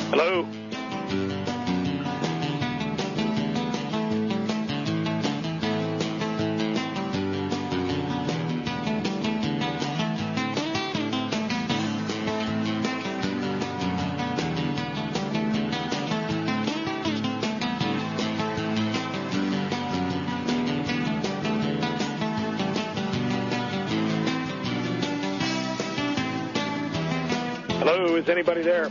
Hello? Hello, is anybody there?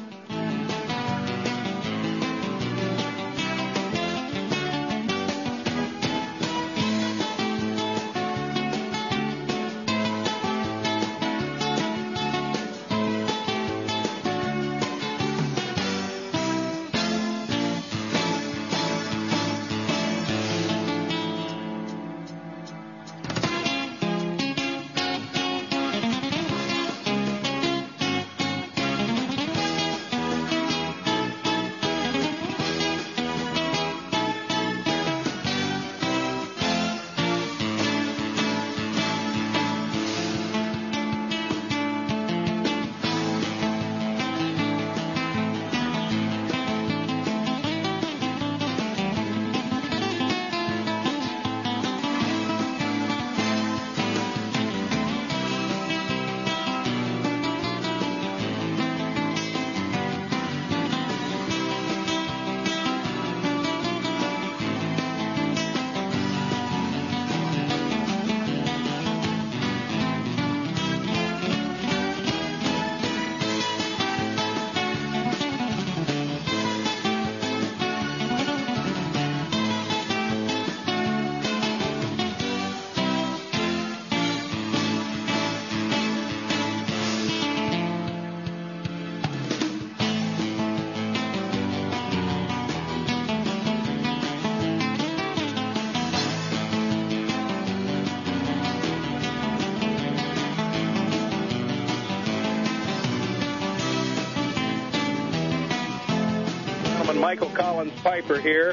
Michael Collins Piper here.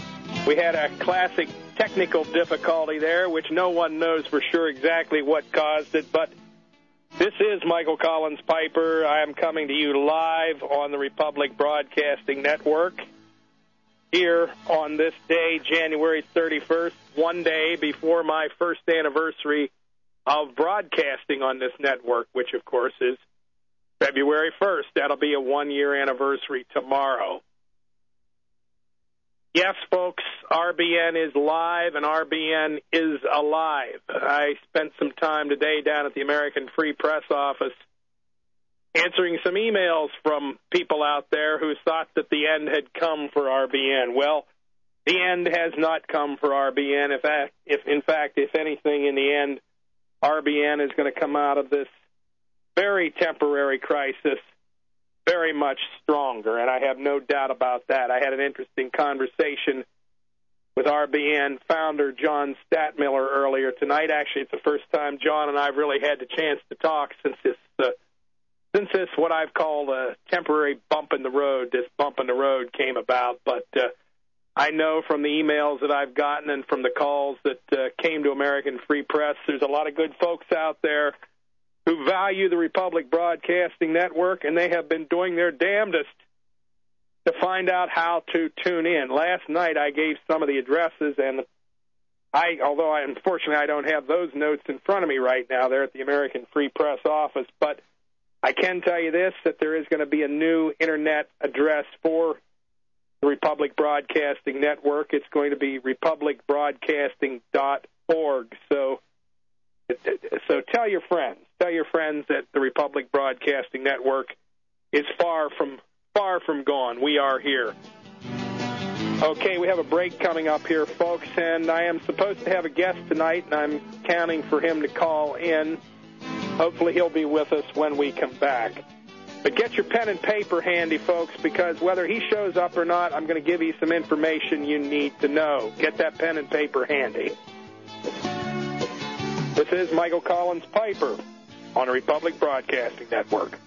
We had a classic technical difficulty there, which no one knows for sure exactly what caused it, but this is Michael Collins Piper. I am coming to you live on the Republic Broadcasting Network here on this day, January 31st, one day before my first anniversary of broadcasting on this network, which, of course, is February 1st. That'll be a one-year anniversary tomorrow. Yes, folks, RBN is live and RBN is alive. I spent some time today down at the American Free Press office answering some emails from people out there who thought that the end had come for RBN. Well, the end has not come for RBN. In fact, if anything, in the end, RBN is going to come out of this very temporary crisis very much stronger, and I have no doubt about that. I had an interesting conversation with RBN founder John Stadtmiller earlier tonight. Actually, it's the first time John and I have really had the chance to talk since this what I've called a temporary bump in the road, this bump in the road came about. But I know from the emails that I've gotten and from the calls that came to American Free Press, there's a lot of good folks out there who value the Republic Broadcasting Network, and they have been doing their damnedest to find out how to tune in. Last night I gave some of the addresses, and unfortunately I don't have those notes in front of me right now. They're at the American Free Press office, but I can tell you this, that there is going to be a new Internet address for the Republic Broadcasting Network. It's going to be republicbroadcasting.org. So tell your friends that the Republic Broadcasting Network is far from gone. We are here. Okay, we have a break coming up here, folks, and I am supposed to have a guest tonight, and I'm counting for him to call in. Hopefully he'll be with us when we come back. But get your pen and paper handy, folks, because whether he shows up or not, I'm going to give you some information you need to know. Get that pen and paper handy. This is Michael Collins Piper on the Republic Broadcasting Network.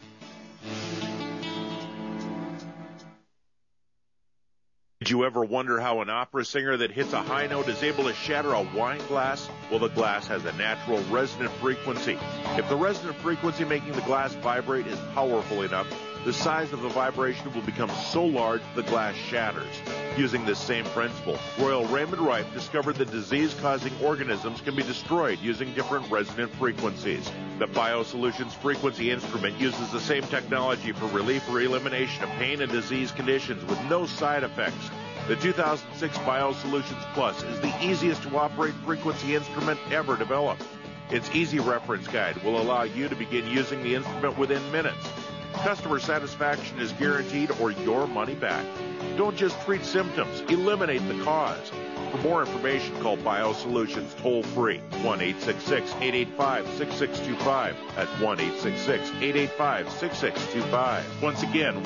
Did you ever wonder how an opera singer that hits a high note is able to shatter a wine glass? Well, the glass has a natural resonant frequency. If the resonant frequency making the glass vibrate is powerful enough, the size of the vibration will become so large the glass shatters. Using this same principle, Royal Raymond Rife discovered that disease-causing organisms can be destroyed using different resonant frequencies. The BioSolutions frequency instrument uses the same technology for relief or elimination of pain and disease conditions with no side effects. The 2006 BioSolutions Plus is the easiest to operate frequency instrument ever developed. Its easy reference guide will allow you to begin using the instrument within minutes. Customer satisfaction is guaranteed or your money back. Don't just treat symptoms, eliminate the cause. For more information, call BioSolutions toll-free, 1-866-885-6625. That's 1-866-885-6625. Once again,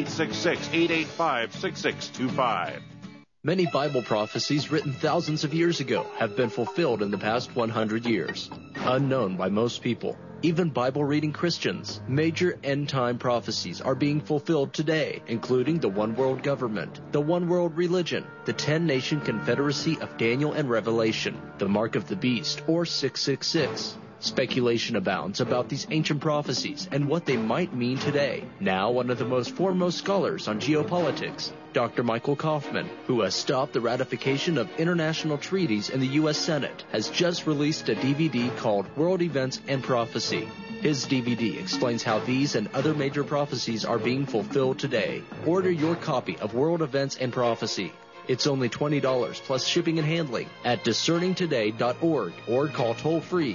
1-866-885-6625. Many Bible prophecies written thousands of years ago have been fulfilled in the past 100 years. Unknown by most people, even Bible-reading Christians, major end-time prophecies are being fulfilled today, including the one world government, the one world religion, the 10-nation confederacy of Daniel and Revelation, the mark of the beast, or 666. Speculation abounds about these ancient prophecies and what they might mean today. Now, one of the most foremost scholars on geopolitics, Dr. Michael Kaufman, who has stopped the ratification of international treaties in the U.S. Senate, has just released a DVD called World Events and Prophecy. His DVD explains how these and other major prophecies are being fulfilled today. Order your copy of World Events and Prophecy. It's only $20 plus shipping and handling at discerningtoday.org or call toll-free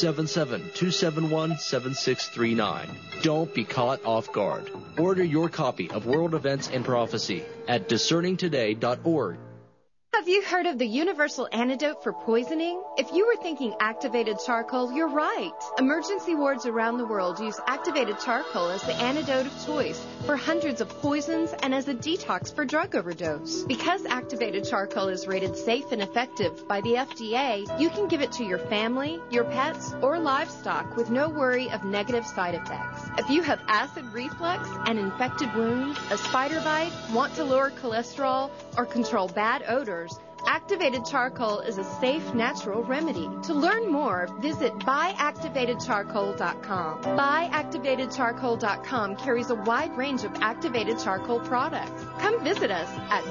877-271-7639. Don't be caught off guard. Order your copy of World Events and Prophecy at discerningtoday.org. Have you heard of the universal antidote for poisoning? If you were thinking activated charcoal, you're right. Emergency wards around the world use activated charcoal as the antidote of choice for hundreds of poisons and as a detox for drug overdose. Because activated charcoal is rated safe and effective by the FDA, you can give it to your family, your pets, or livestock with no worry of negative side effects. If you have acid reflux, an infected wound, a spider bite, want to lower cholesterol, or control bad odors, activated charcoal is a safe, natural remedy. To learn more, visit buyactivatedcharcoal.com. Buyactivatedcharcoal.com carries a wide range of activated charcoal products. Come visit us at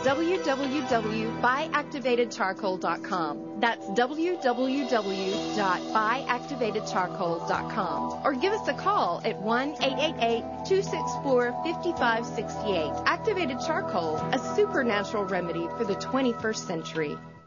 www.buyactivatedcharcoal.com. That's www.buyactivatedcharcoal.com. Or give us a call at 1-888-264-5568. Activated charcoal, a supernatural remedy for the 21st century.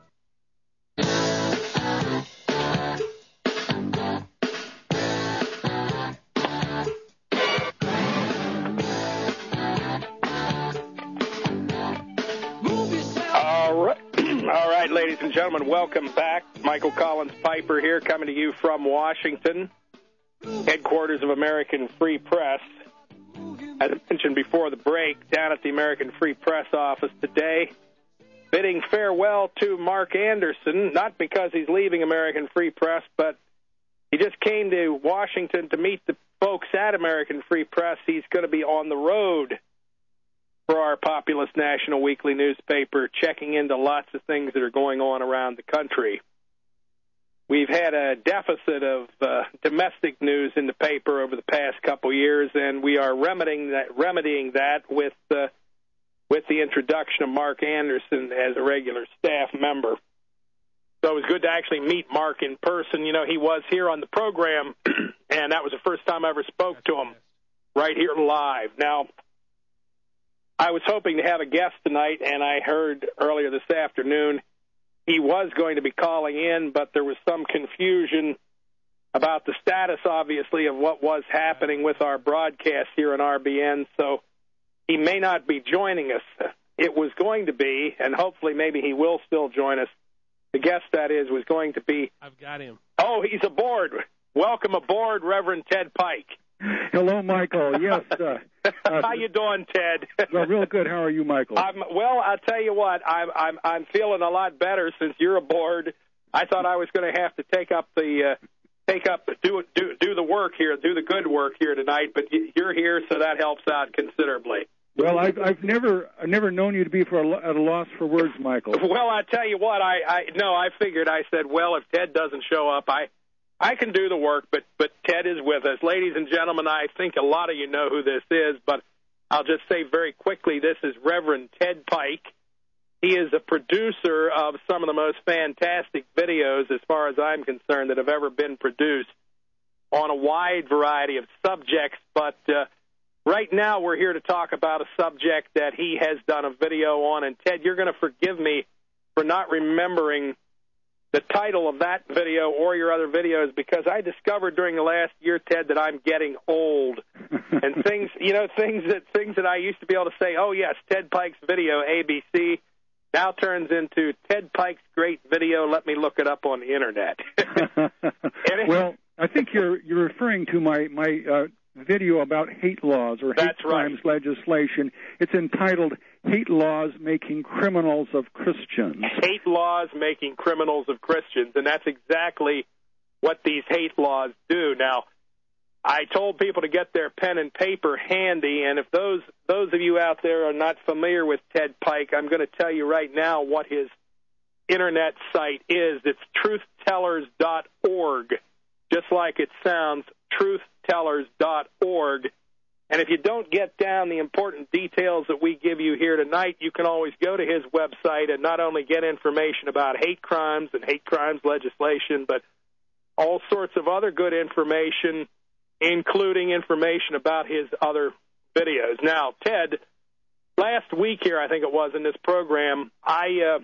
All right, ladies and gentlemen, welcome back. Michael Collins Piper here, coming to you from Washington, headquarters of American Free Press. As I mentioned before the break, down at the American Free Press office today, bidding farewell to Mark Anderson, not because he's leaving American Free Press, but he just came to Washington to meet the folks at American Free Press. He's going to be on the road for our Populous National Weekly newspaper, checking into lots of things that are going on around the country. We've had a deficit of domestic news in the paper over the past couple years, and we are remedying that with the introduction of Mark Anderson as a regular staff member. So it was good to actually meet Mark in person. You know, he was here on the program, and that was the first time I ever spoke to him right here live. Now, I was hoping to have a guest tonight, and I heard earlier this afternoon he was going to be calling in, but there was some confusion about the status, obviously, of what was happening with our broadcast here on RBN, so he may not be joining us. It was going to be, and hopefully maybe he will still join us. The guest, that is, was going to be... I've got him. Oh, he's aboard. Welcome aboard, Reverend Ted Pike. Hello, Michael. Yes. How you doing, Ted? Well, real good. How are you, Michael? Well, I'll tell you what. I'm feeling a lot better since you're aboard. I thought I was going to have to do the work here, do the good work here tonight. But you're here, so that helps out considerably. Well, I've never known you to be at a loss for words, Michael. Well, I tell you what. I figured. I said, well, if Ted doesn't show up, I can do the work, but Ted is with us. Ladies and gentlemen, I think a lot of you know who this is, but I'll just say very quickly, this is Reverend Ted Pike. He is a producer of some of the most fantastic videos, as far as I'm concerned, that have ever been produced on a wide variety of subjects. But right now we're here to talk about a subject that he has done a video on. And, Ted, you're going to forgive me for not remembering the title of that video or your other videos, because I discovered during the last year, Ted, that I'm getting old. And things that I used to be able to say, oh, yes, Ted Pike's video, ABC, now turns into Ted Pike's great video. Let me look it up on the Internet. Well, I think you're referring to my video about hate laws or hate crimes legislation. It's entitled Hate Laws Making Criminals of Christians. Hate Laws Making Criminals of Christians, and that's exactly what these hate laws do. Now, I told people to get their pen and paper handy, and if those of you out there are not familiar with Ted Pike, I'm going to tell you right now what his Internet site is. It's truthtellers.org, just like it sounds, truthtellers.org. And if you don't get down the important details that we give you here tonight, you can always go to his website and not only get information about hate crimes and hate crimes legislation, but all sorts of other good information, including information about his other videos. Now, Ted, last week here, I think it was, in this program, I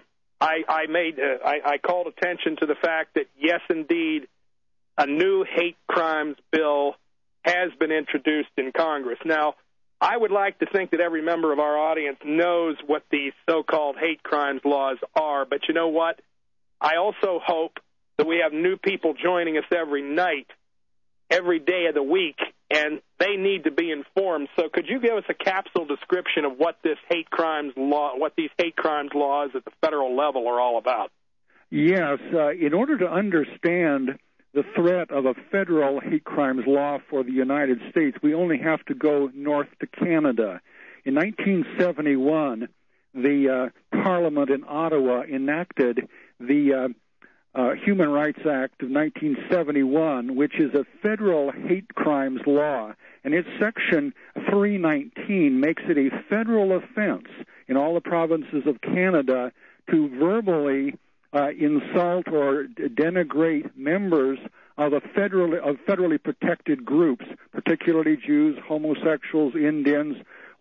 called attention to the fact that, yes, indeed, a new hate crimes bill has been introduced in Congress. Now, I would like to think that every member of our audience knows what these so-called hate crimes laws are, but you know what? I also hope that we have new people joining us every night, every day of the week, and they need to be informed. So could you give us a capsule description of what this hate crimes law, what these hate crimes laws at the federal level are all about? Yes. In order to understand the threat of a federal hate crimes law for the United States, we only have to go north to Canada. In 1971, the Parliament in Ottawa enacted the Human Rights Act of 1971, which is a federal hate crimes law, and its Section 319 makes it a federal offense in all the provinces of Canada to verbally insult or denigrate members of federally protected groups, particularly Jews, homosexuals, Indians,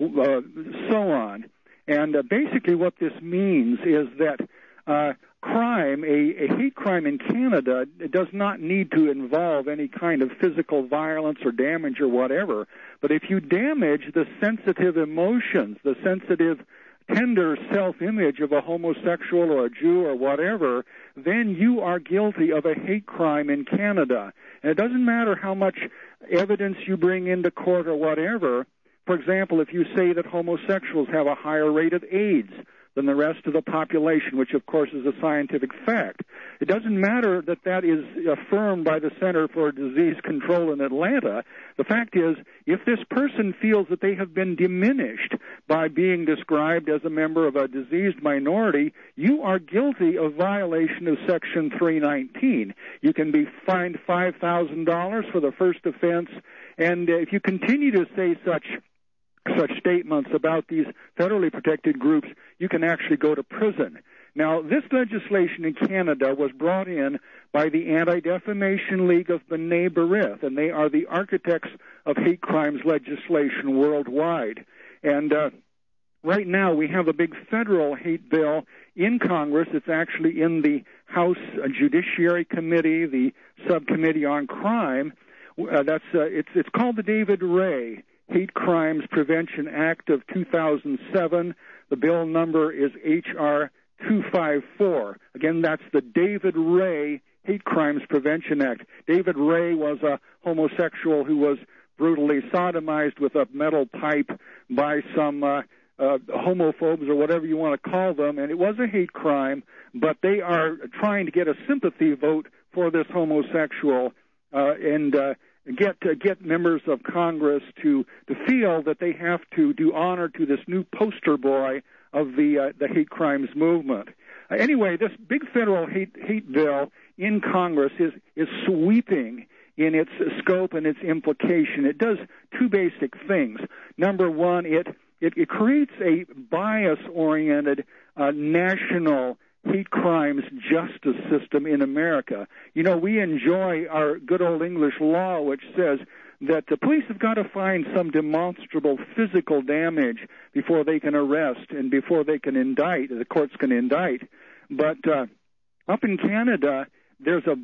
so on. And basically what this means is that crime, a hate crime in Canada, does not need to involve any kind of physical violence or damage or whatever. But if you damage the sensitive emotions, the sensitive tender self-image of a homosexual or a Jew or whatever, then you are guilty of a hate crime in Canada. And it doesn't matter how much evidence you bring into court or whatever. For example, if you say that homosexuals have a higher rate of AIDS than the rest of the population, which of course is a scientific fact, it doesn't matter that that is affirmed by the Center for Disease Control in Atlanta. The fact is, if this person feels that they have been diminished by being described as a member of a diseased minority, you are guilty of violation of Section 319. You can be fined $5,000 for the first offense, and if you continue to say such statements about these federally protected groups, you can actually go to prison. Now, this legislation in Canada was brought in by the Anti-Defamation League of B'nai B'rith, and they are the architects of hate crimes legislation worldwide. And right now we have a big federal hate bill in Congress. It's actually in the House Judiciary Committee, the Subcommittee on Crime. It's called the David Ray Hate Crimes Prevention Act of 2007. The bill number is H.R. 254. Again, that's the David Ray Hate Crimes Prevention Act. David Ray was a homosexual who was brutally sodomized with a metal pipe by some homophobes or whatever you want to call them, and it was a hate crime, but they are trying to get a sympathy vote for this homosexual and get members of Congress to feel that they have to do honor to this new poster boy of the hate crimes movement. Anyway, this big federal hate bill in Congress is sweeping in its scope and its implication. It does two basic things. Number one, it creates a bias-oriented national hate crimes justice system in America. You know, we enjoy our good old English law, which says that the police have got to find some demonstrable physical damage before they can arrest and before they can indict, the courts can indict. But up in Canada, there's a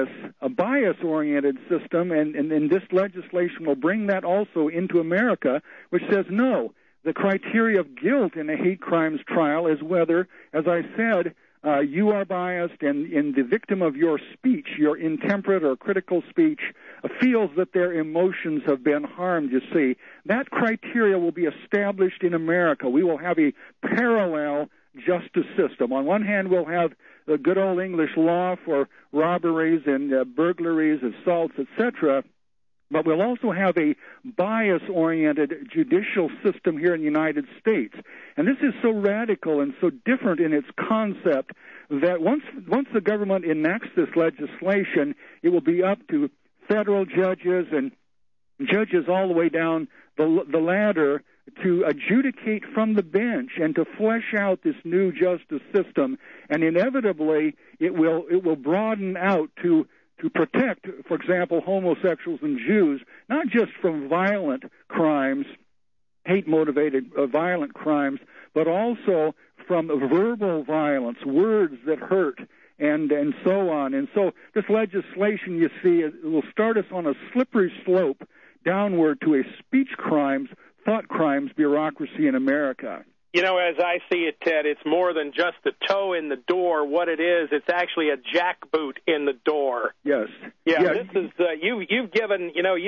bias-oriented system, and this legislation will bring that also into America, which says no. The criteria of guilt in a hate crimes trial is whether, as I said, you are biased and the victim of your speech, your intemperate or critical speech, feels that their emotions have been harmed, you see. That criteria will be established in America. We will have a parallel justice system. On one hand, we'll have the good old English law for robberies and burglaries, assaults, etc., but we'll also have a bias-oriented judicial system here in the United States. And this is so radical and so different in its concept that once the government enacts this legislation, it will be up to federal judges and judges all the way down the ladder to adjudicate from the bench and to flesh out this new justice system. And inevitably, it will broaden out to protect, for example, homosexuals and Jews, not just from violent crimes, hate-motivated violent crimes, but also from verbal violence, words that hurt, and so on. And so this legislation, you see, it will start us on a slippery slope downward to a speech crimes, thought crimes bureaucracy in America. You know, as I see it, Ted, it's more than just a toe in the door. What it is, it's actually a jackboot in the door. Yes. Yeah. This is you've given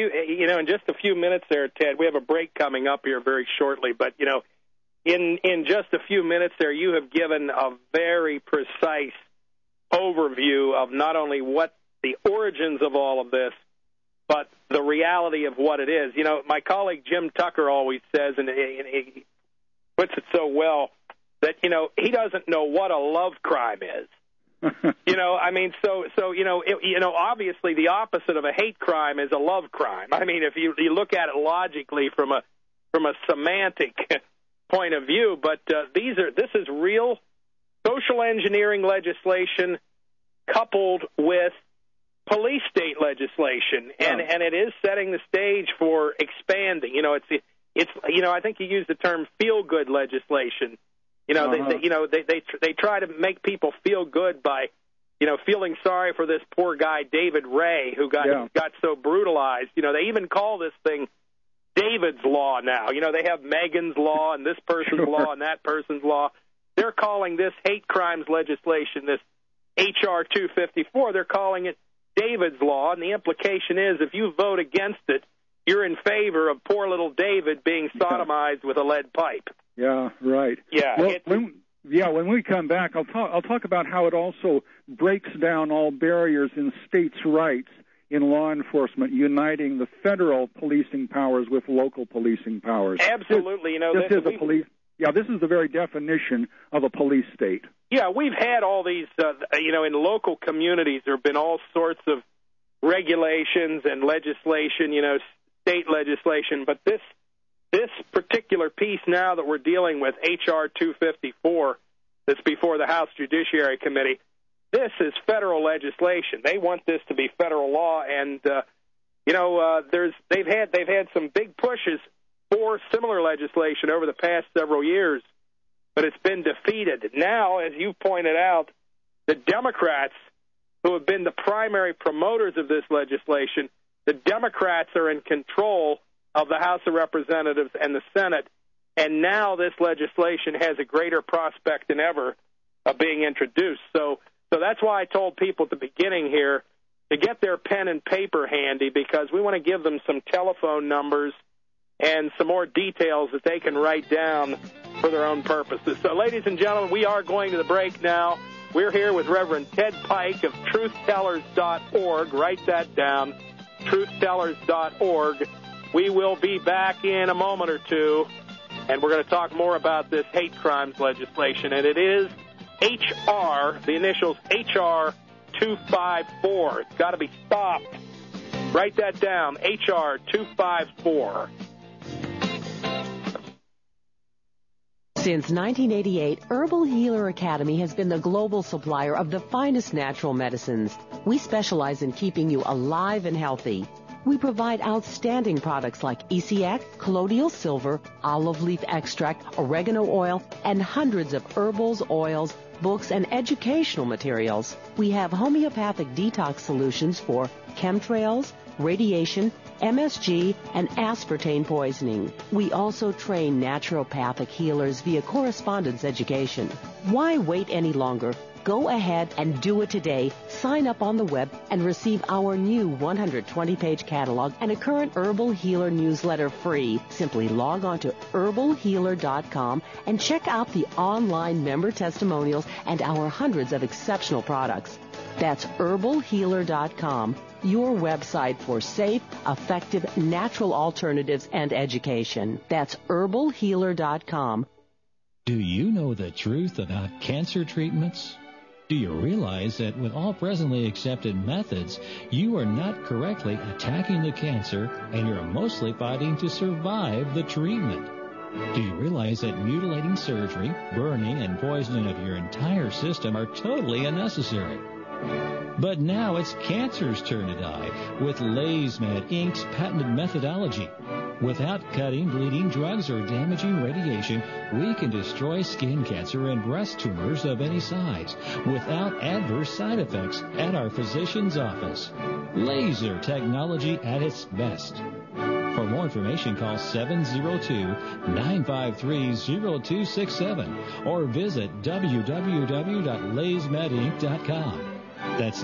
in just a few minutes there, Ted. We have a break coming up here very shortly, but in just a few minutes there, you have given a very precise overview of not only what the origins of all of this, but the reality of what it is. You know, my colleague Jim Tucker always says, and he puts it so well, that, he doesn't know what a love crime is. Obviously the opposite of a hate crime is a love crime. I mean, if you look at it logically from a semantic point of view, but this is real social engineering legislation coupled with police state legislation, and it is setting the stage for expanding. I think you used the term feel-good legislation. They try to make people feel good by, feeling sorry for this poor guy David Ray who got so brutalized. They even call this thing David's Law now. They have Megan's Law and this person's law and that person's law. They're calling this hate crimes legislation, this H.R. 254, they're calling it David's Law, and the implication is if you vote against it, you're in favor of poor little David being sodomized with a lead pipe. Yeah, right. Yeah. Well, when we come back, I'll talk about how it also breaks down all barriers in states' rights in law enforcement, uniting the federal policing powers with local policing powers. Absolutely. This is the very definition of a police state. Yeah, we've had all these, in local communities, there have been all sorts of regulations and legislation, state legislation, but this particular piece now that we're dealing with, H.R. 254, that's before the House Judiciary Committee, this is federal legislation. They want this to be federal law, and they've had some big pushes for similar legislation over the past several years, but it's been defeated. Now, as you pointed out, the Democrats, who have been the primary promoters of this legislation, the Democrats are in control of the House of Representatives and the Senate, and now this legislation has a greater prospect than ever of being introduced. So that's why I told people at the beginning here to get their pen and paper handy, because we want to give them some telephone numbers and some more details that they can write down for their own purposes. So, ladies and gentlemen, we are going to the break now. We're here with Reverend Ted Pike of truthtellers.org. Write that down, truthtellers.org. We will be back in a moment or two, and we're going to talk more about this hate crimes legislation. And it is H.R., the initials H.R. 254. It's got to be stopped. Write that down, HR 254. Since 1988, Herbal Healer Academy has been the global supplier of the finest natural medicines. We specialize in keeping you alive and healthy. We provide outstanding products like ECX, colloidal silver, olive leaf extract, oregano oil, and hundreds of herbals, oils, books, and educational materials. We have homeopathic detox solutions for chemtrails, radiation, MSG, and aspartame poisoning. We also train naturopathic healers via correspondence education. Why wait any longer? Go ahead and do it today. Sign up on the web and receive our new 120-page catalog and a current Herbal Healer newsletter free. Simply log on to herbalhealer.com and check out the online member testimonials and our hundreds of exceptional products. That's herbalhealer.com, your website for safe, effective, natural alternatives and education. That's herbalhealer.com. Do you know the truth about cancer treatments? Do you realize that with all presently accepted methods, you are not correctly attacking the cancer and you're mostly fighting to survive the treatment? Do you realize that mutilating surgery, burning, and poisoning of your entire system are totally unnecessary? But now it's cancer's turn to die with LazyMed Inc.'s patented methodology. Without cutting, bleeding, drugs, or damaging radiation, we can destroy skin cancer and breast tumors of any size without adverse side effects at our physician's office. Laser technology at its best. For more information, call 702-953-0267 or visit www.lazymedinc.com. That's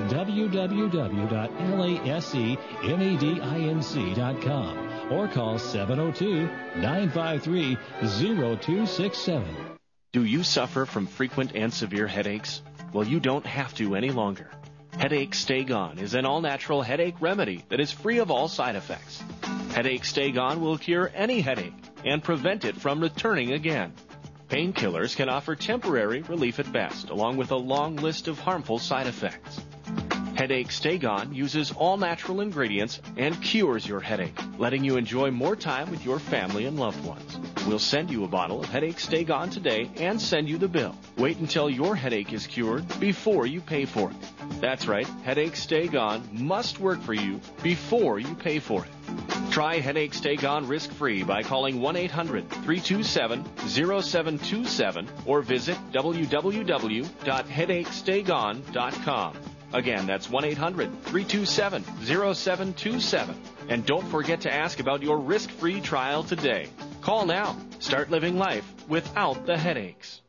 www.lazymedinc.com or call 702-953-0267. Do you suffer from frequent and severe headaches? Well, you don't have to any longer. Headache Stay Gone is an all-natural headache remedy that is free of all side effects. Headache Stay Gone will cure any headache and prevent it from returning again. Painkillers can offer temporary relief at best, along with a long list of harmful side effects. Headache Stay Gone uses all natural ingredients and cures your headache, letting you enjoy more time with your family and loved ones. We'll send you a bottle of Headache Stay Gone today and send you the bill. Wait until your headache is cured before you pay for it. That's right, Headache Stay Gone must work for you before you pay for it. Try Headache Stay Gone risk-free by calling 1-800-327-0727 or visit www.headachestaygone.com. Again, that's 1-800-327-0727. And don't forget to ask about your risk-free trial today. Call now. Start living life without the headaches.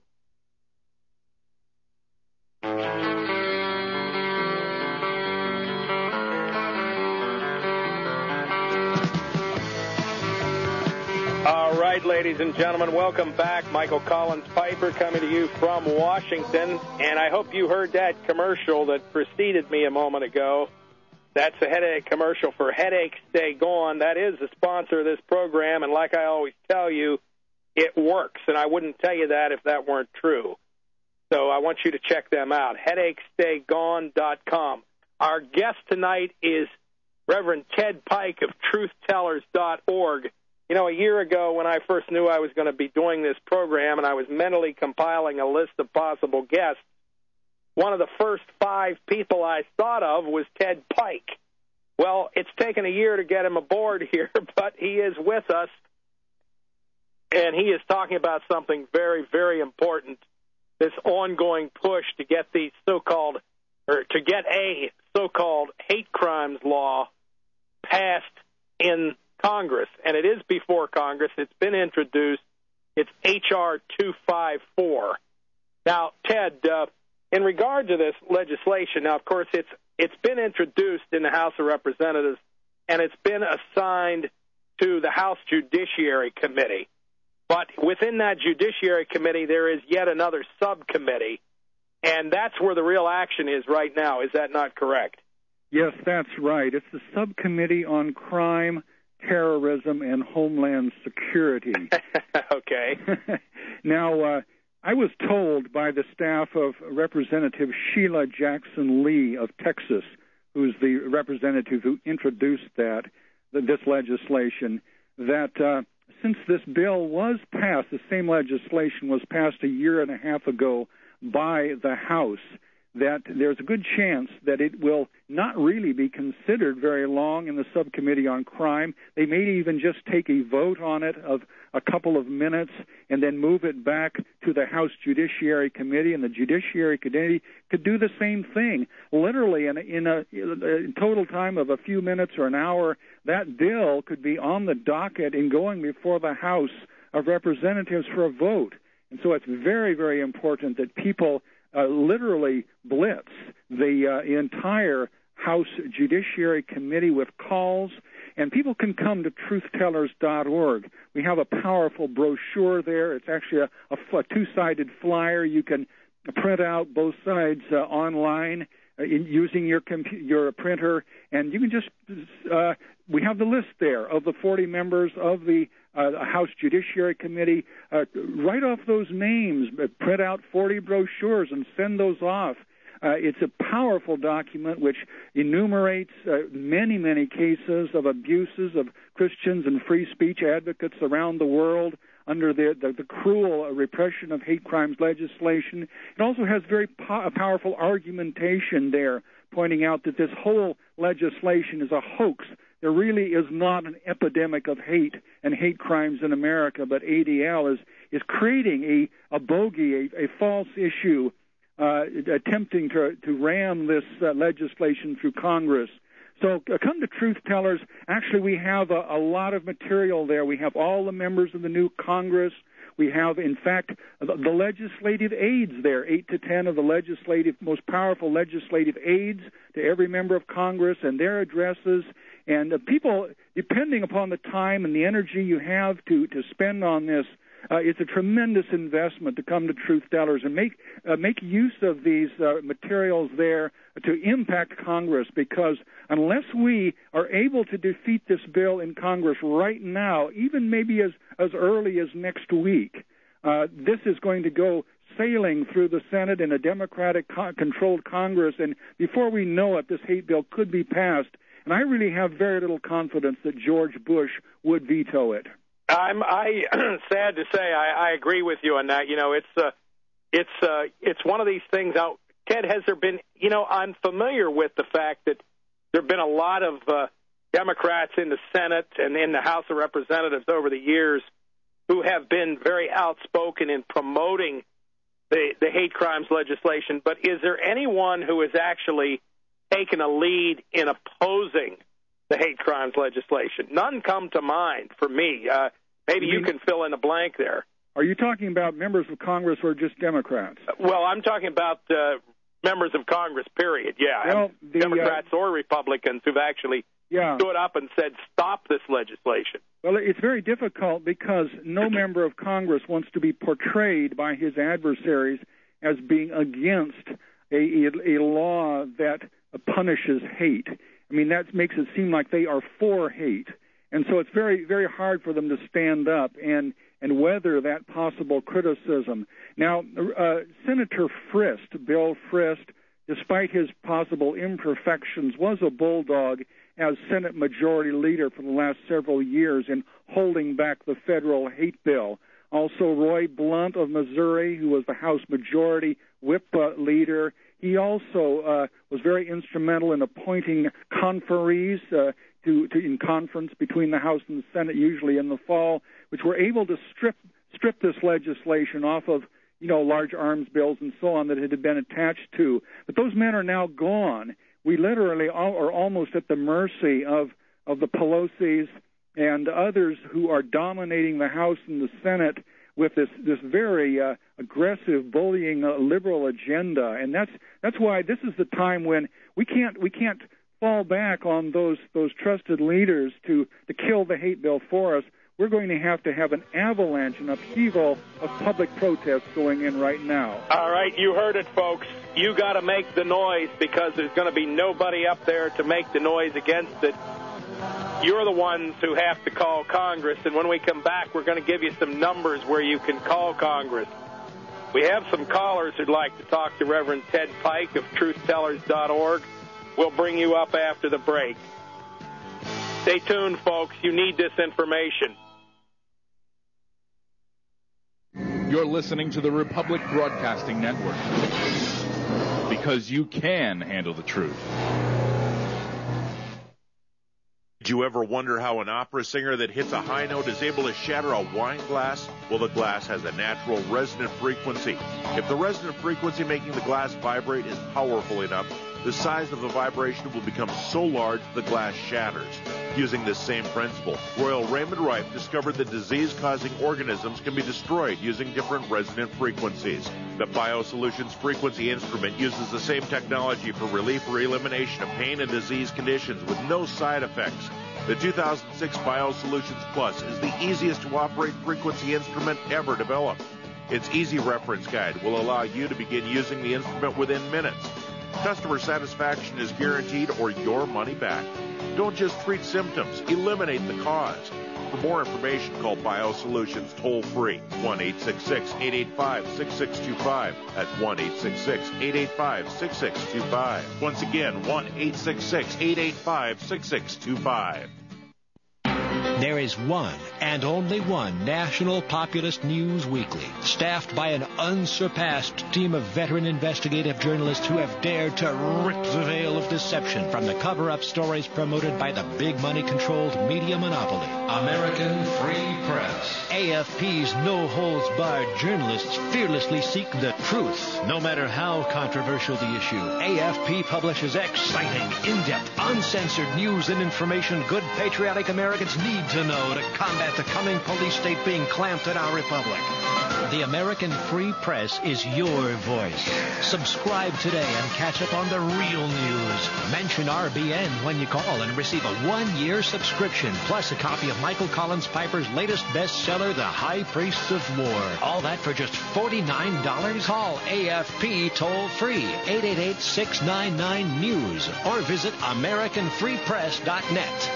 All right, ladies and gentlemen, welcome back. Michael Collins Piper coming to you from Washington. And I hope you heard that commercial that preceded me a moment ago. That's a headache commercial for Headache Stay Gone. That is the sponsor of this program, and like I always tell you, it works. And I wouldn't tell you that if that weren't true. So I want you to check them out, headachestaygone.com. Our guest tonight is Reverend Ted Pike of truthtellers.org. You know, a year ago when I first knew I was going to be doing this program and I was mentally compiling a list of possible guests, one of the first 5 people I thought of was Ted Pike. Well, it's taken a year to get him aboard here, but he is with us, and he is talking about something very, very important, this ongoing push to get these so-called, or to get a so-called hate crimes law passed in Congress, and it is before Congress. It's been introduced. It's H.R. 254. Now, Ted, in regard to this legislation, now, of course, it's been introduced in the House of Representatives, and it's been assigned to the House Judiciary Committee. But within that Judiciary Committee, there is yet another subcommittee, and that's where the real action is right now. Is that not correct? Yes, that's right. It's the Subcommittee on Crime, Terrorism, and Homeland Security. Okay. Now, I was told by the staff of Representative Sheila Jackson Lee of Texas, who's the representative who introduced this legislation, that since this bill was passed, the same legislation was passed a year and a half ago by the House, that there's a good chance that it will not really be considered very long in the Subcommittee on Crime. They may even just take a vote on it of a couple of minutes and then move it back to the House Judiciary Committee, and the Judiciary Committee could do the same thing. Literally, in a total time of a few minutes or an hour, that bill could be on the docket and going before the House of Representatives for a vote. And so it's very, very important that people literally blitz the entire House Judiciary Committee with calls, and people can come to truthtellers.org. We have a powerful brochure there. It's actually a two-sided flyer. You can print out both sides online using your printer, and you can just we have the list there of the 40 members of the House Judiciary Committee. Write off those names, print out 40 brochures, and send those off. It's a powerful document which enumerates many, many cases of abuses of Christians and free speech advocates around the world under the cruel repression of hate crimes legislation. It also has very powerful argumentation there, pointing out that this whole legislation is a hoax. There really is not an epidemic of hate and hate crimes in America, but ADL is creating a bogey, a false issue, attempting to ram this legislation through Congress. So come to Truth Tellers. Actually, we have a lot of material there. We have all the members of the new Congress. We have, in fact, the legislative aides there, 8 to 10 of the most powerful legislative aides to every member of Congress and their addresses. And people, depending upon the time and the energy you have to spend on this, it's a tremendous investment to come to Truth Tellers and make use of these materials there to impact Congress, because unless we are able to defeat this bill in Congress right now, even maybe as early as next week, this is going to go sailing through the Senate in a Democratic-controlled Congress, and before we know it, this hate bill could be passed. And I really have very little confidence that George Bush would veto it. I'm sad to say I agree with you on that. You know, it's one of these things. Now, Ted, has there been? You know, I'm familiar with the fact that there have been a lot of Democrats in the Senate and in the House of Representatives over the years who have been very outspoken in promoting the hate crimes legislation. But is there anyone who has actually taken a lead in opposing the hate crimes legislation? None come to mind for me. Maybe you can fill in a blank there. Are you talking about members of Congress or just Democrats? Well, I'm talking about members of Congress, period, yeah. Well, Democrats or Republicans who've actually stood up and said, stop this legislation. Well, it's very difficult because no member of Congress wants to be portrayed by his adversaries as being against a law that punishes hate. I mean, that makes it seem like they are for hate. And so it's very, very hard for them to stand up and weather that possible criticism. Now, Senator Frist, Bill Frist, despite his possible imperfections, was a bulldog as Senate Majority Leader for the last several years in holding back the federal hate bill. Also, Roy Blunt of Missouri, who was the House Majority Whip Leader, he also was very instrumental in appointing conferees in conference between the House and the Senate, usually in the fall, which were able to strip this legislation off of, large arms bills and so on that it had been attached to. But those men are now gone. We literally are almost at the mercy of the Pelosi's and others who are dominating the House and the Senate with this very aggressive, bullying liberal agenda. And that's why this is the time when we can't fall back on those trusted leaders to kill the hate bill for us. We're going to have an avalanche, an upheaval of public protests going in right now. All right, you heard it, folks. You got to make the noise because there's going to be nobody up there to make the noise against it. You're the ones who have to call Congress, and when we come back, we're going to give you some numbers where you can call Congress. We have some callers who'd like to talk to Reverend Ted Pike of truthtellers.org. We'll bring you up after the break. Stay tuned, folks. You need this information. You're listening to the Republic Broadcasting Network, because you can handle the truth. Did you ever wonder how an opera singer that hits a high note is able to shatter a wine glass? Well, the glass has a natural resonant frequency. If the resonant frequency making the glass vibrate is powerful enough, the size of the vibration will become so large the glass shatters. Using this same principle, Royal Raymond Rife discovered that disease-causing organisms can be destroyed using different resonant frequencies. The BioSolutions frequency instrument uses the same technology for relief or elimination of pain and disease conditions with no side effects. The 2006 BioSolutions Plus is the easiest to operate frequency instrument ever developed. Its easy reference guide will allow you to begin using the instrument within minutes. Customer satisfaction is guaranteed or your money back. Don't just treat symptoms, eliminate the cause. For more information, call BioSolutions toll-free, 1-866-885-6625. That's 1-866-885-6625. Once again, 1-866-885-6625. There is one and only one national populist news weekly, staffed by an unsurpassed team of veteran investigative journalists who have dared to rip the veil of deception from the cover-up stories promoted by the big money-controlled media monopoly. American Free Press. AFP's no-holds-barred journalists fearlessly seek the truth, no matter how controversial the issue. AFP publishes exciting, in-depth, uncensored news and information good patriotic Americans need to know to combat the coming police state being clamped in our republic. The American Free Press is your voice. Subscribe today and catch up on the real news. Mention RBN when you call and receive a 1-year subscription, plus a copy of Michael Collins Piper's latest bestseller, The High Priests of War. All that for just $49? Call AFP toll-free, 888-699-NEWS, or visit AmericanFreePress.net.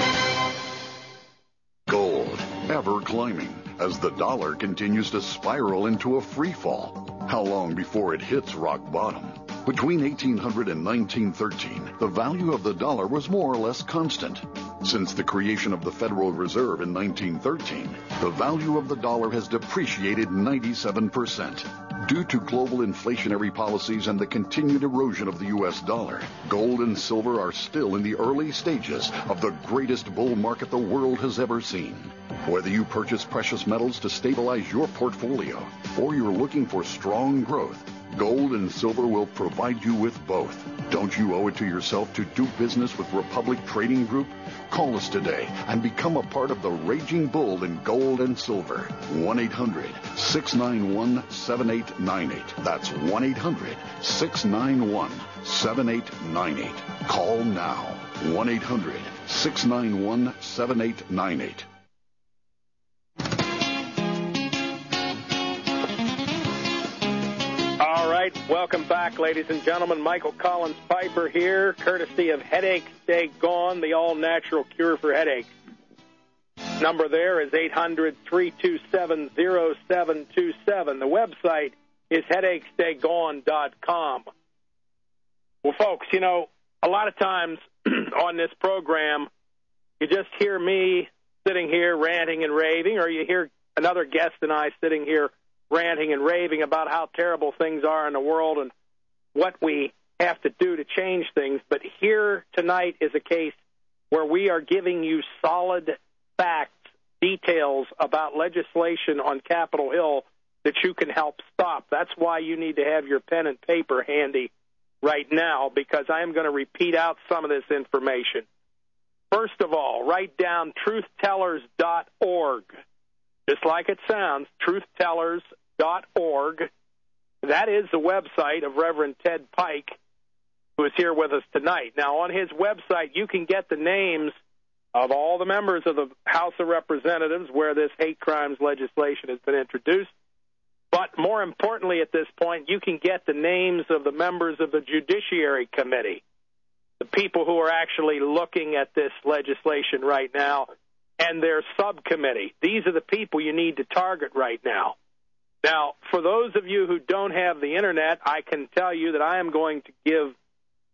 Gold, ever climbing, as the dollar continues to spiral into a free fall. How long before it hits rock bottom? Between 1800 and 1913, the value of the dollar was more or less constant. Since the creation of the Federal Reserve in 1913, the value of the dollar has depreciated 97%. Due to global inflationary policies and the continued erosion of the U.S. dollar, gold and silver are still in the early stages of the greatest bull market the world has ever seen. Whether you purchase precious metals to stabilize your portfolio or you're looking for strong growth, gold and silver will provide you with both. Don't you owe it to yourself to do business with Republic Trading Group? Call us today and become a part of the raging bull in gold and silver. 1-800-691-7898. That's 1-800-691-7898. Call now. 1-800-691-7898. All right, welcome back, ladies and gentlemen. Michael Collins Piper here, courtesy of Headache Stay Gone, the all-natural cure for headaches. Number there is 800-327-0727. The website is headachestaygone.com. Well, folks, you know, a lot of times on this program, you just hear me sitting here ranting and raving, or you hear another guest and I sitting here ranting and raving about how terrible things are in the world and what we have to do to change things. But here tonight is a case where we are giving you solid facts, details about legislation on Capitol Hill that you can help stop. That's why you need to have your pen and paper handy right now, because I am going to repeat out some of this information. First of all, write down truthtellers.org. Just like it sounds, truthtellers.org. That is the website of Reverend Ted Pike, who is here with us tonight. Now, on his website, you can get the names of all the members of the House of Representatives where this hate crimes legislation has been introduced. But more importantly at this point, you can get the names of the members of the Judiciary Committee, the people who are actually looking at this legislation right now, and their subcommittee. These are the people you need to target right now. Now, for those of you who don't have the Internet, I can tell you that I am going to give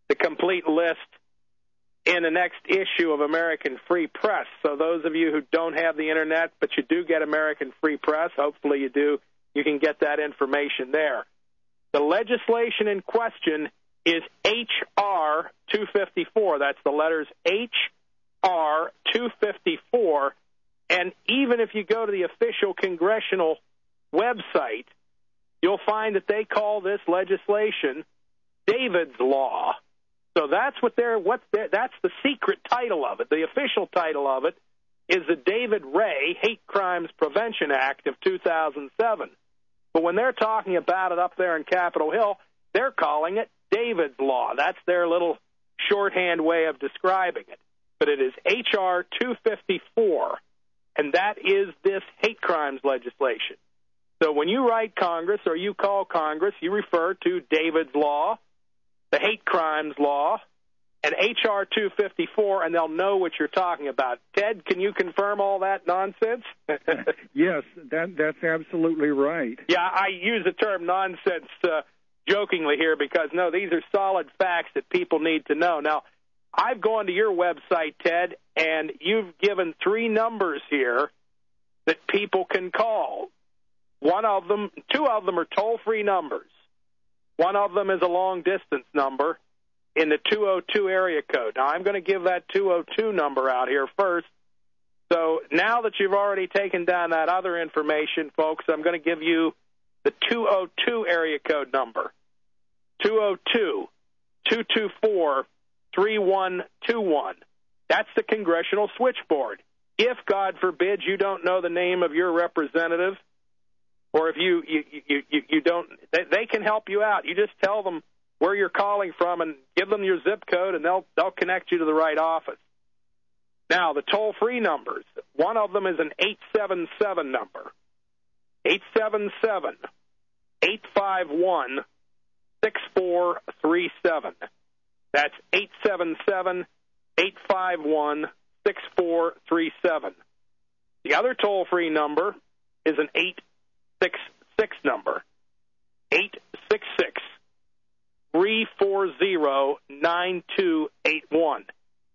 the complete list in the next issue of American Free Press. So those of you who don't have the Internet, but you do get American Free Press, hopefully you do, you can get that information there. The legislation in question is H.R. 254. That's the letters H.R. 254. And even if you go to the official congressional website, you'll find that they call this legislation David's Law. So that's that's the secret title of it. The official title of it is the David Ray Hate Crimes Prevention Act of 2007. But when they're talking about it up there in Capitol Hill, they're calling it David's Law. That's their little shorthand way of describing it. But it is H.R. 254, and that is this hate crimes legislation. So when you write Congress or you call Congress, you refer to David's Law, the hate crimes law, and H.R. 254, and they'll know what you're talking about. Ted, can you confirm all that nonsense? Yes, that's absolutely right. Yeah, I use the term nonsense jokingly here because, no, these are solid facts that people need to know. Now, I've gone to your website, Ted, and you've given 3 numbers here that people can call. Two of them are toll-free numbers. One of them is a long-distance number in the 202 area code. Now, I'm going to give that 202 number out here first. So now that you've already taken down that other information, folks, I'm going to give you the 202 area code number, 202-224-3121. That's the congressional switchboard. If, God forbid, you don't know the name of your representative, or if you don't, they can help you out. You just tell them where you're calling from and give them your zip code, and they'll connect you to the right office. Now, the toll-free numbers, one of them is an 877 number, 877-851-6437. That's 877-851-6437. The other toll-free number is an 866 number, 866-340-9281,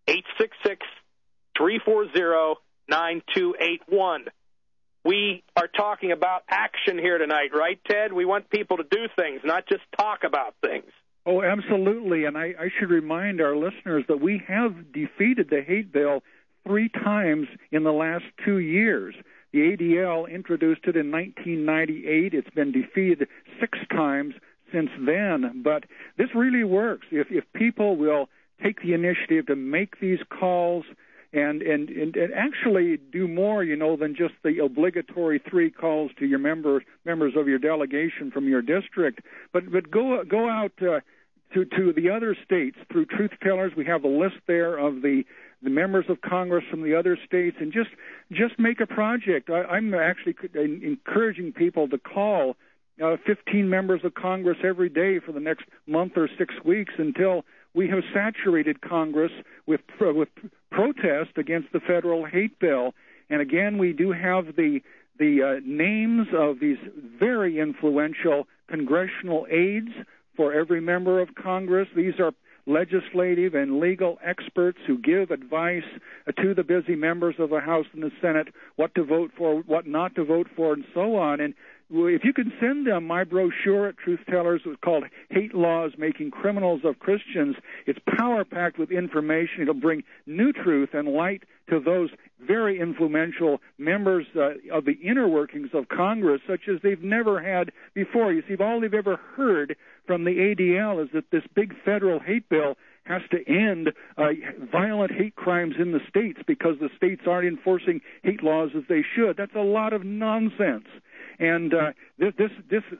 866-340-9281. We are talking about action here tonight, right, Ted? We want people to do things, not just talk about things. Oh, absolutely, and I should remind our listeners that we have defeated the hate bill 3 times in the last 2 years. The ADL introduced it in 1998. It's been defeated 6 times since then, but this really works. If people will take the initiative to make these calls and actually do more, than just the obligatory 3 calls to your members of your delegation from your district, but go out to the other states through Truth Tellers. We have a list there of the members of Congress from the other states, and just make a project. I'm actually encouraging people to call 15 members of Congress every day for the next month or 6 weeks until we have saturated Congress with protest against the federal hate bill. And again, we do have the names of these very influential congressional aides for every member of Congress. These are legislative and legal experts who give advice to the busy members of the House and the Senate what to vote for, what not to vote for, and so on. And if you can send them my brochure at Truth Tellers, it's called Hate Laws Making Criminals of Christians. It's power-packed with information. It'll bring new truth and light to those very influential members of the inner workings of Congress, such as they've never had before. You see, all they've ever heard from the ADL is that this big federal hate bill has to end violent hate crimes in the states because the states aren't enforcing hate laws as they should. That's a lot of nonsense. And this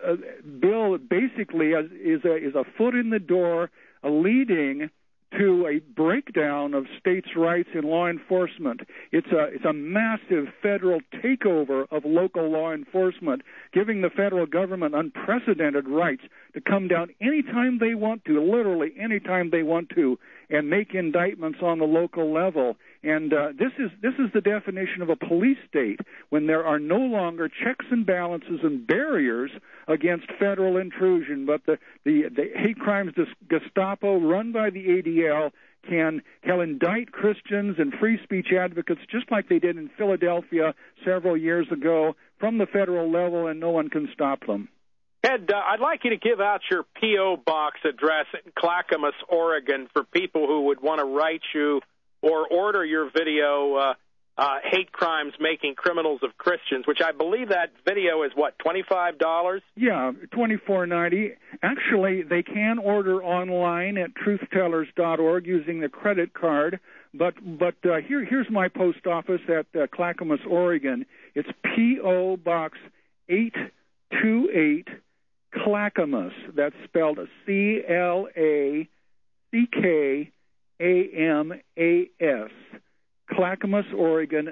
bill basically is a foot in the door, leading to a breakdown of states' rights in law enforcement. It's a massive federal takeover of local law enforcement, giving the federal government unprecedented rights to come down anytime they want to, literally anytime they want to, and make indictments on the local level. And this is the definition of a police state, when there are no longer checks and balances and barriers against federal intrusion, but the hate crimes Gestapo run by the ADL can indict Christians and free speech advocates just like they did in Philadelphia several years ago from the federal level, and no one can stop them. Ed, I'd like you to give out your P.O. box address in Clackamas, Oregon, for people who would want to write you or order your video, Hate Crimes Making Criminals of Christians, which I believe that video is, what, $25? Yeah, $24.90. Actually, they can order online at truthtellers.org using the credit card. But here's my post office at Clackamas, Oregon. It's P.O. Box 828, Clackamas. That's spelled CLACKAMAS. Clackamas, Oregon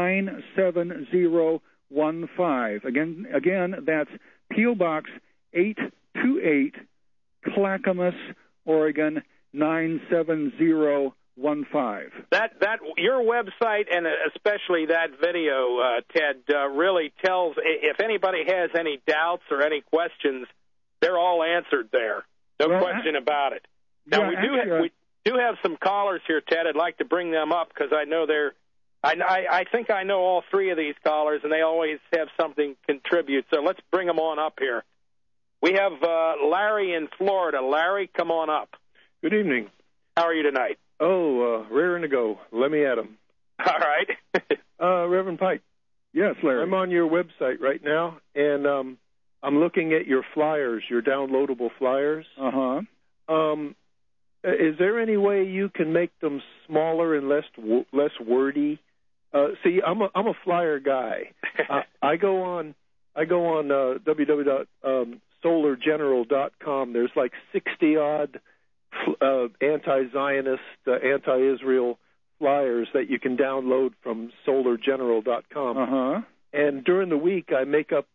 97015. Again, that's P.O. Box 828, Clackamas, Oregon 97015. That your website and especially that video, Ted, really tells. If anybody has any doubts or any questions, they're all answered there. No question about it. Now we do have some callers here, Ted. I'd like to bring them up because I know I think I know all three of these callers, and they always have something to contribute. So let's bring them on up here. We have Larry in Florida. Larry, come on up. Good evening. How are you tonight? Oh, raring to go. Let me at them. All right. Reverend Pike. Yes, Larry. I'm on your website right now, and I'm looking at your flyers, your downloadable flyers. Uh-huh. Is there any way you can make them smaller and less wordy? See, I'm a flyer guy. I go on www.solargeneral.com. There's like 60-odd anti-Zionist, anti-Israel flyers that you can download from solargeneral.com. Uh-huh. And during the week, I make up,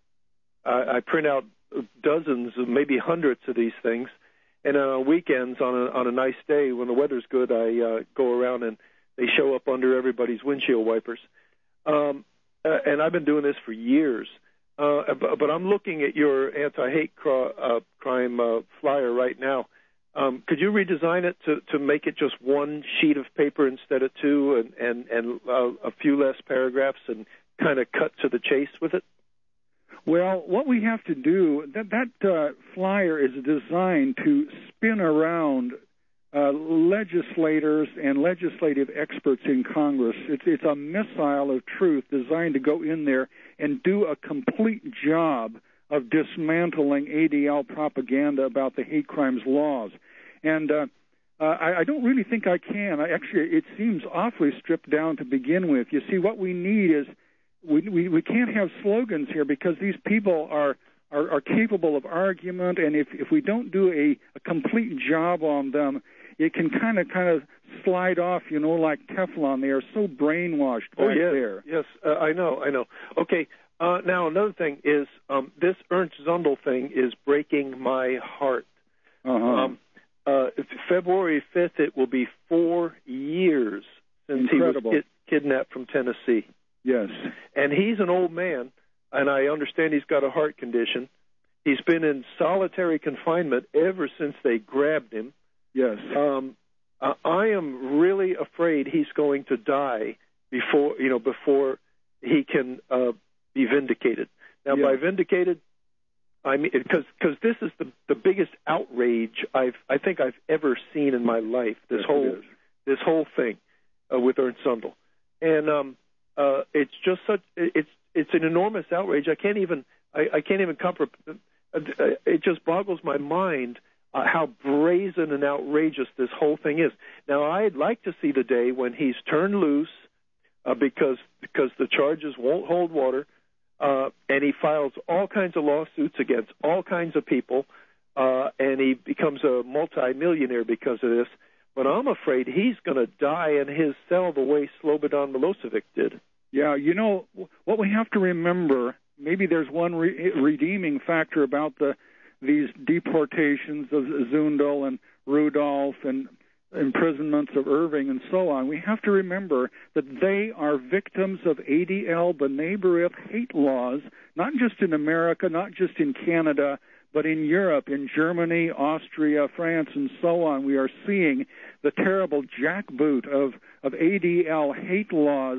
I print out dozens, maybe hundreds of these things. And on weekends, on a nice day when the weather's good, I go around and they show up under everybody's windshield wipers. And I've been doing this for years. But I'm looking at your anti-hate crime flyer right now. Could you redesign it to make it just one sheet of paper instead of two, and a few less paragraphs, and kind of cut to the chase with it? Well, what we have to do, that flyer is designed to spin around legislators and legislative experts in Congress. It's a missile of truth designed to go in there and do a complete job of dismantling ADL propaganda about the hate crimes laws. And I don't really think I can. Actually, it seems awfully stripped down to begin with. You see, what we need is we can't have slogans here, because these people are capable of argument, and if we don't do a complete job on them, it can kind of slide off, like Teflon. They are so brainwashed back there. Yes, I know. Okay, now another thing is this Ernst Zundel thing is breaking my heart. Uh-huh. February 5th, it will be 4 years since Incredible. He was kidnapped from Tennessee. Yes. And he's an old man, and I understand he's got a heart condition. He's been in solitary confinement ever since they grabbed him. Yes. I am really afraid he's going to die before he can be vindicated. Now, by vindicated, I mean because this is the biggest outrage I think I've ever seen in my life. This whole thing with Ernst Zundel, and it's just it's an enormous outrage. I can't even comprehend. It just boggles my mind how brazen and outrageous this whole thing is. Now, I'd like to see the day when he's turned loose because the charges won't hold water, and he files all kinds of lawsuits against all kinds of people, and he becomes a multimillionaire because of this. But I'm afraid he's going to die in his cell the way Slobodan Milosevic did. Yeah, what we have to remember, maybe there's one redeeming factor about these deportations of Zundel and Rudolph and imprisonments of Irving and so on, we have to remember that they are victims of ADL, B'nai B'rith hate laws, not just in America, not just in Canada, but in Europe, in Germany, Austria, France, and so on. We are seeing the terrible jackboot of ADL hate laws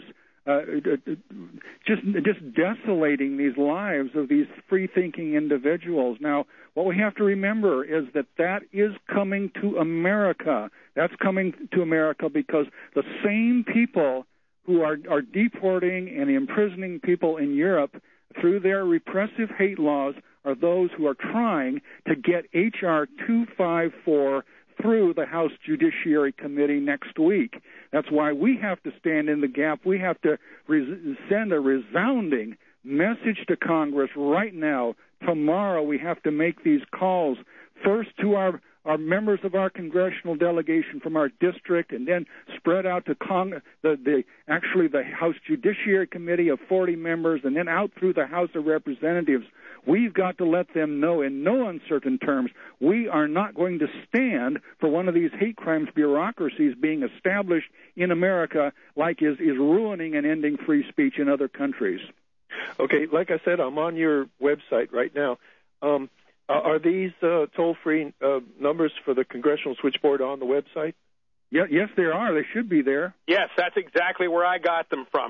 just desolating these lives of these free-thinking individuals. Now, what we have to remember is that is coming to America. That's coming to America because the same people who are deporting and imprisoning people in Europe through their repressive hate laws are those who are trying to get H.R. 254 through the House Judiciary Committee next week. That's why we have to stand in the gap. We have to send a resounding message to Congress right now. Tomorrow we have to make these calls, first to our members of our congressional delegation from our district, and then spread out to the House Judiciary Committee of 40 members, and then out through the House of Representatives. We've got to let them know in no uncertain terms we are not going to stand for one of these hate crimes bureaucracies being established in America like is ruining and ending free speech in other countries. Okay, like I said, I'm on your website right now. Are these toll-free numbers for the Congressional Switchboard on the website? Yeah, yes, they are. They should be there. Yes, that's exactly where I got them from.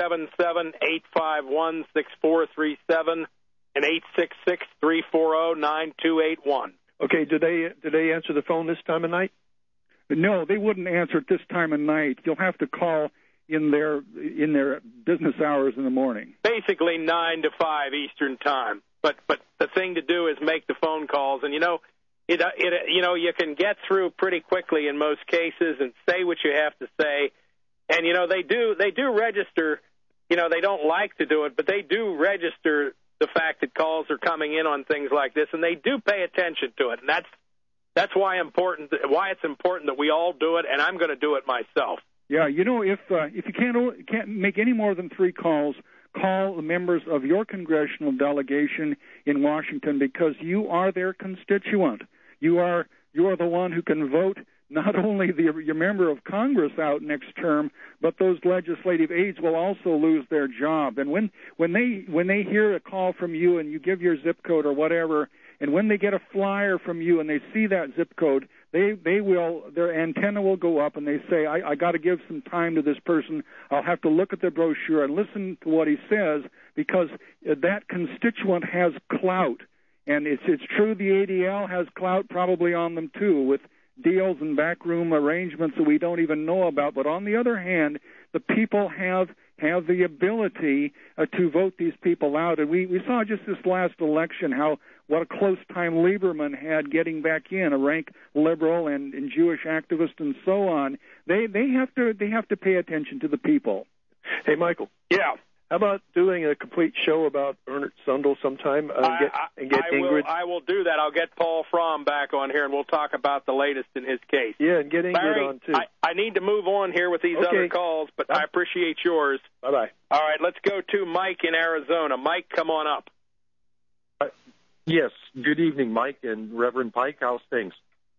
877-851-6437 and 866-340-9281. Okay, do they answer the phone this time of night? No, they wouldn't answer at this time of night. You'll have to call in their business hours in the morning. Basically 9 to 5 Eastern time. But the thing to do is make the phone calls, and you can get through pretty quickly in most cases and say what you have to say. And they do register. They don't like to do it, but they do register the fact that calls are coming in on things like this, and they do pay attention to it. And that's why it's important that we all do it, and I'm going to do it myself. Yeah, if you can't make any more than 3 calls, call the members of your congressional delegation in Washington, because you are their constituent. You are the one who can vote not only your member of Congress out next term, but those legislative aides will also lose their job. And when they hear a call from you and you give your zip code or whatever, and when they get a flyer from you and they see that zip code, their antenna will go up and they say, I got to give some time to this person. I'll have to look at the brochure and listen to what he says, because that constituent has clout. And it's true the ADL has clout probably on them too, with deals and backroom arrangements that we don't even know about. But on the other hand, the people have the ability to vote these people out. And we saw just this last election what a close time Lieberman had getting back in, a rank liberal and Jewish activist and so on. They have to pay attention to the people. Hey, Michael. Yeah. How about doing a complete show about Ernest Sundell sometime and get Ingrid? I will do that. I'll get Paul Fromm back on here, and we'll talk about the latest in his case. Yeah, and get Ingrid Larry, on, too. I need to move on here with these other calls, but I appreciate yours. Bye-bye. All right, let's go to Mike in Arizona. Mike, come on up. Yes, good evening, Mike and Reverend Pike. How's things?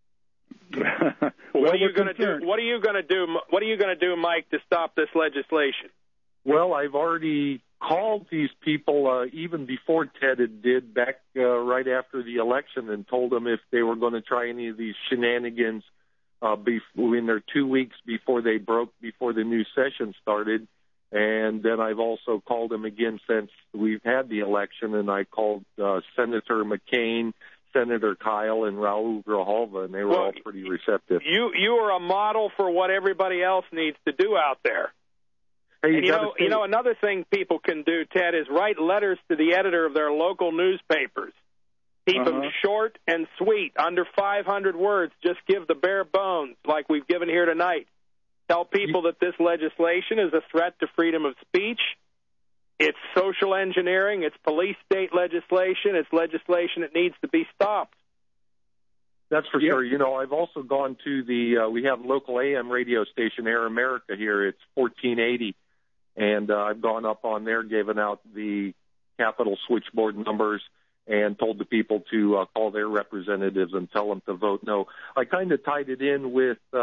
What are you going to do? What are you going to do? What are you going to do, Mike, to stop this legislation? Well, I've already called these people even before Ted did back right after the election, and told them if they were going to try any of these shenanigans in their 2 weeks before before the new session started. And then I've also called them again since we've had the election, and I called Senator McCain, Senator Kyle, and Raul Grijalva, and they were all pretty receptive. You are a model for what everybody else needs to do out there. Hey, and another thing people can do, Ted, is write letters to the editor of their local newspapers. Keep them short and sweet, under 500 words. Just give the bare bones, like we've given here tonight. Tell people that this legislation is a threat to freedom of speech. It's social engineering. It's police state legislation. It's legislation that needs to be stopped. That's for sure. I've also gone to we have local AM radio station, Air America here. It's 1480. And I've gone up on there, given out the Capitol switchboard numbers, and told the people to call their representatives and tell them to vote no. I kind of tied it in with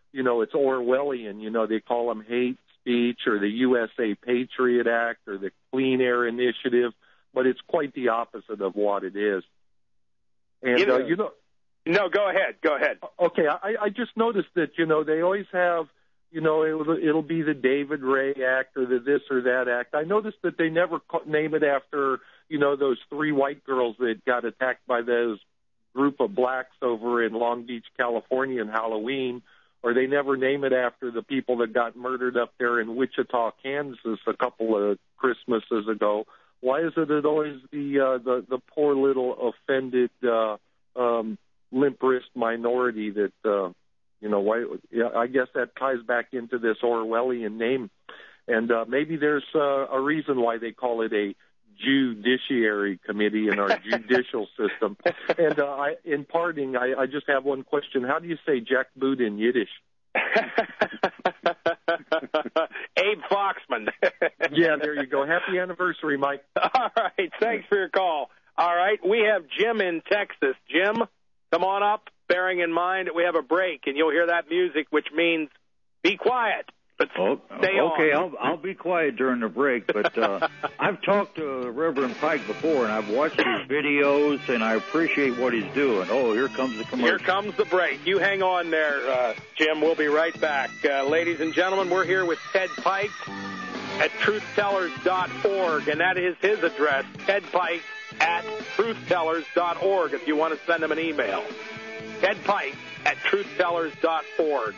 it's Orwellian. They call them hate speech or the USA Patriot Act or the Clean Air Initiative, but it's quite the opposite of what it is. And, No, go ahead. Okay, I just noticed that, they always have, it'll be the David Ray Act or the this or that act. I noticed that they never name it after, those 3 white girls that got attacked by those group of blacks over in Long Beach, California in Halloween, or they never name it after the people that got murdered up there in Wichita, Kansas a couple of Christmases ago. Why is it always the poor little offended limp wrist minority that, why? I guess that ties back into this Orwellian name. And maybe there's a reason why they call it a judiciary committee in our judicial system. And in parting, I just have one question. How do you say jackboot in Yiddish? Abe Foxman. Yeah, there you go. Happy anniversary, Mike. All right, thanks for your call. All right, we have Jim in Texas. Jim, come on up, bearing in mind that we have a break, and you'll hear that music, which means be quiet. But stay on. Okay, I'll be quiet during the break, but I've talked to Reverend Pike before, and I've watched his videos, and I appreciate what he's doing. Oh, here comes the commercial. Here comes the break. You hang on there, Jim. We'll be right back. Ladies and gentlemen, we're here with Ted Pike at truthtellers.org, and that is his address, Ted Pike at truthtellers.org, if you want to send him an email. Ted Pike at truthtellers.org.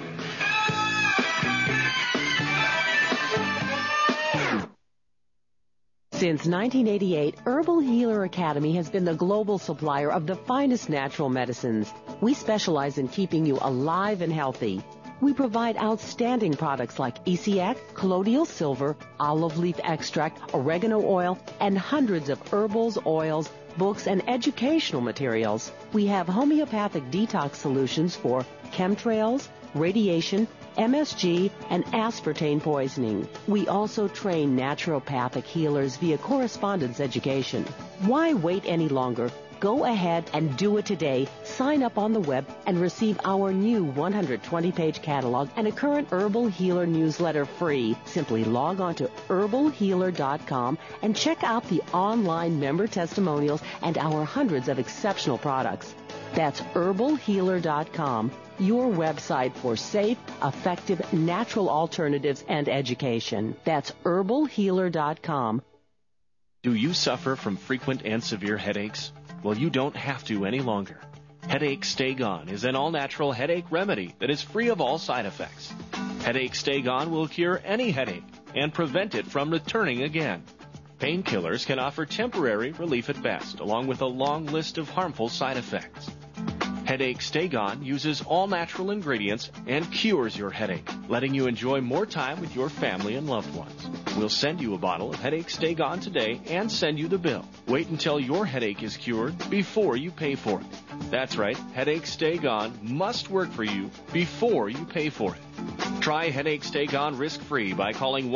Since 1988, Herbal Healer Academy has been the global supplier of the finest natural medicines. We specialize in keeping you alive and healthy. We provide outstanding products like Isiac, colloidal silver, olive leaf extract, oregano oil, and hundreds of herbals, oils, books, and educational materials. We have homeopathic detox solutions for chemtrails, radiation, MSG, and aspartame poisoning. We also train naturopathic healers via correspondence education. Why wait any longer? Go ahead and do it today. Sign up on the web and receive our new 120-page catalog and a current Herbal Healer newsletter free. Simply log on to herbalhealer.com and check out the online member testimonials and our hundreds of exceptional products. That's herbalhealer.com, your website for safe, effective, natural alternatives and education. That's herbalhealer.com. Do you suffer from frequent and severe headaches? Well, you don't have to any longer. Headache Stay Gone is an all-natural headache remedy that is free of all side effects. Headache Stay Gone will cure any headache and prevent it from returning again. Painkillers can offer temporary relief at best, along with a long list of harmful side effects. Headache Stay Gone uses all-natural ingredients and cures your headache, letting you enjoy more time with your family and loved ones. We'll send you a bottle of Headache Stay Gone today and send you the bill. Wait until your headache is cured before you pay for it. That's right, Headache Stay Gone must work for you before you pay for it. Try Headache Stay Gone risk-free by calling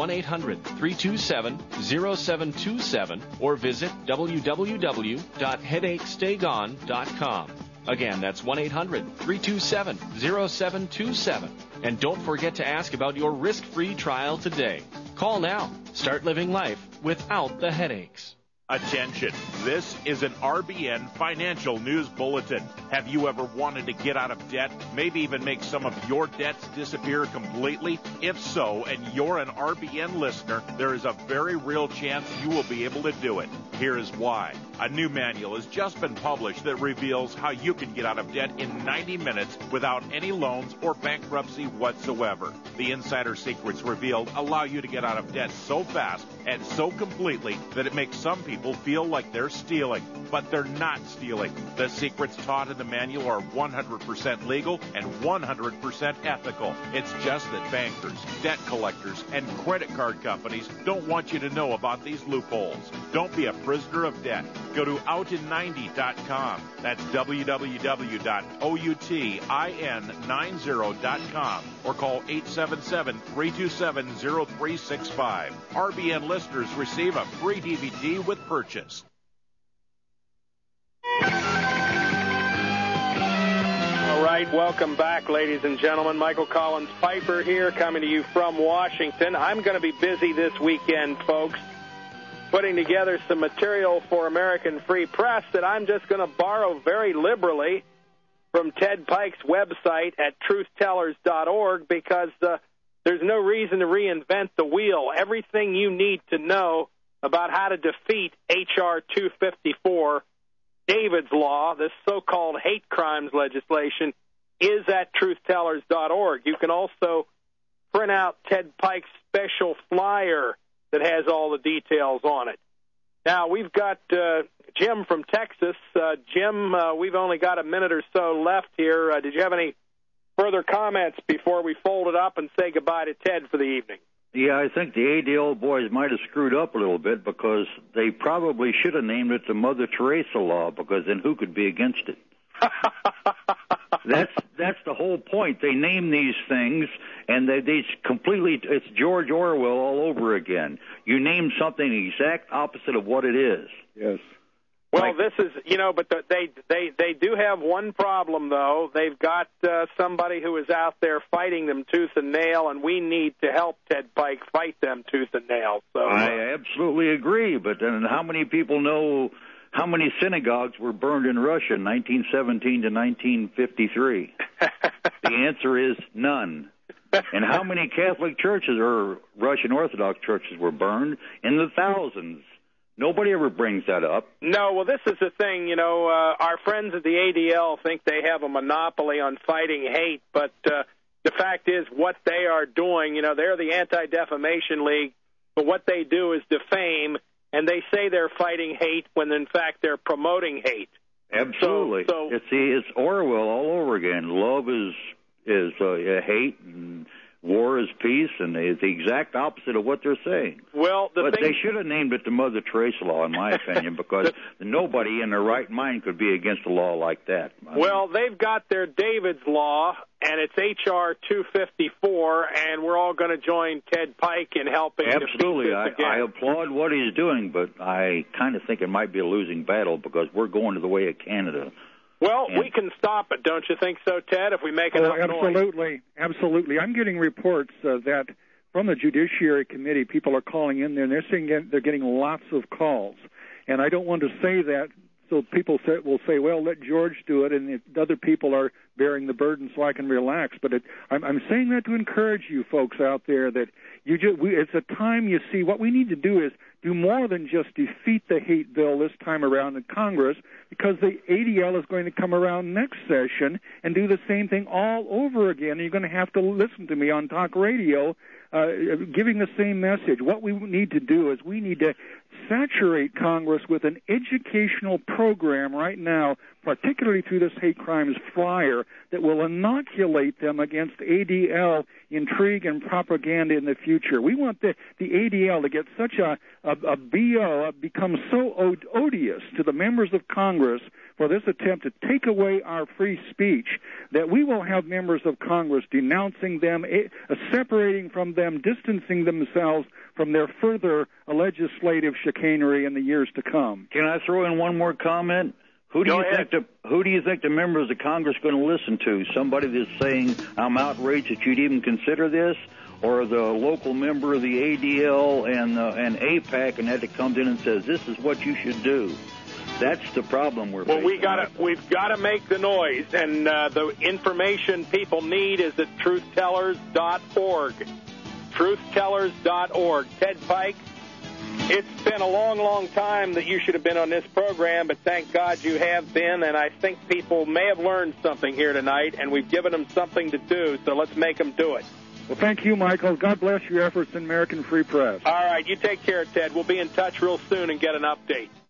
1-800-327-0727 or visit www.headachestaygone.com. Again, that's 1-800-327-0727. And don't forget to ask about your risk-free trial today. Call now. Start living life without the headaches. Attention, this is an RBN Financial News Bulletin. Have you ever wanted to get out of debt, maybe even make some of your debts disappear completely? If so, and you're an RBN listener, there is a very real chance you will be able to do it. Here is why. A new manual has just been published that reveals how you can get out of debt in 90 minutes without any loans or bankruptcy whatsoever. The insider secrets revealed allow you to get out of debt so fast and so completely that it makes some people feel like they're stealing, but they're not stealing. The secrets taught in the manual are 100% legal and 100% ethical. It's just that bankers, debt collectors, and credit card companies don't want you to know about these loopholes. Don't be a prisoner of debt. Go to outin90.com. That's www.outin90.com or call 877-327-0365. RBN listeners receive a free DVD with purchase. right, welcome back, ladies and gentlemen. Michael Collins Piper here, coming to you from Washington. I'm going to be busy this weekend, folks, putting together some material for American Free Press that I'm just going to borrow very liberally from Ted Pike's website at truthtellers.org, because there's no reason to reinvent the wheel. Everything you need to know about how to defeat H.R. 254, David's Law, this so-called hate crimes legislation, is at truthtellers.org. You can also print out Ted Pike's special flyer that has all the details on it. Now, we've got Jim from Texas. Jim, we've only got a minute or so left here. Did you have any further comments before we fold it up and say goodbye to Ted for the evening? Yeah, I think the ADL boys might have screwed up a little bit, because they probably should have named it the Mother Teresa Law, because then who could be against it? That's the whole point. They name these things, and they completely, it's George Orwell all over again. You name something the exact opposite of what it is. Yes. Well, this is, but they do have one problem, though. They've got somebody who is out there fighting them tooth and nail, and we need to help Ted Pike fight them tooth and nail. So I absolutely agree, but then how many people know how many synagogues were burned in Russia in 1917 to 1953? The answer is none. And how many Catholic churches or Russian Orthodox churches were burned? In the thousands. Nobody ever brings that up. No, well, this is the thing, our friends at the ADL think they have a monopoly on fighting hate, but the fact is what they are doing, they're the Anti-Defamation League, but what they do is defame, and they say they're fighting hate when, in fact, they're promoting hate. Absolutely. So it's Orwell all over again. Love is hate, and war is peace, and it's the exact opposite of what they're saying. Well, they should have named it the Mother Teresa Law, in my opinion, because nobody in their right mind could be against a law like that. Well, they've got their David's Law, and it's H.R. 254, and we're all going to join Ted Pike in helping Absolutely. defeat this again. I applaud what he's doing, but I kind of think it might be a losing battle, because we're going to the way of Canada. Well, we can stop it, don't you think so, Ted, if we make enough noise? Absolutely. I'm getting reports that from the Judiciary Committee, people are calling in there, and they're saying they're getting lots of calls. And I don't want to say that, so people will say, well, let George do it, and other people are bearing the burden so I can relax. But I'm saying that to encourage you folks out there that it's a time, you see, what we need to do is do more than just defeat the hate bill this time around in Congress, because the ADL is going to come around next session and do the same thing all over again. And you're going to have to listen to me on talk radio giving the same message. What we need to do is we need to saturate Congress with an educational program right now, particularly through this hate crimes flyer, that will inoculate them against ADL intrigue and propaganda in the future. We want the ADL to get such a BO, become so odious to the members of Congress for this attempt to take away our free speech, that we will have members of Congress denouncing them, separating from them, distancing themselves from their further legislative chicanery in the years to come. Can I throw in one more comment? Who do you think the members of Congress are going to listen to? Somebody that's saying, I'm outraged that you'd even consider this? Or the local member of the ADL and APAC and that comes in and says, this is what you should do? That's the problem we're facing. Well, we've got to make the noise, and the information people need is at truthtellers.org. Truthtellers.org. Ted Pike, it's been a long, long time that you should have been on this program, but thank God you have been, and I think people may have learned something here tonight, and we've given them something to do, so let's make them do it. Well, thank you, Michael. God bless your efforts in American Free Press. All right, you take care, Ted. We'll be in touch real soon and get an update.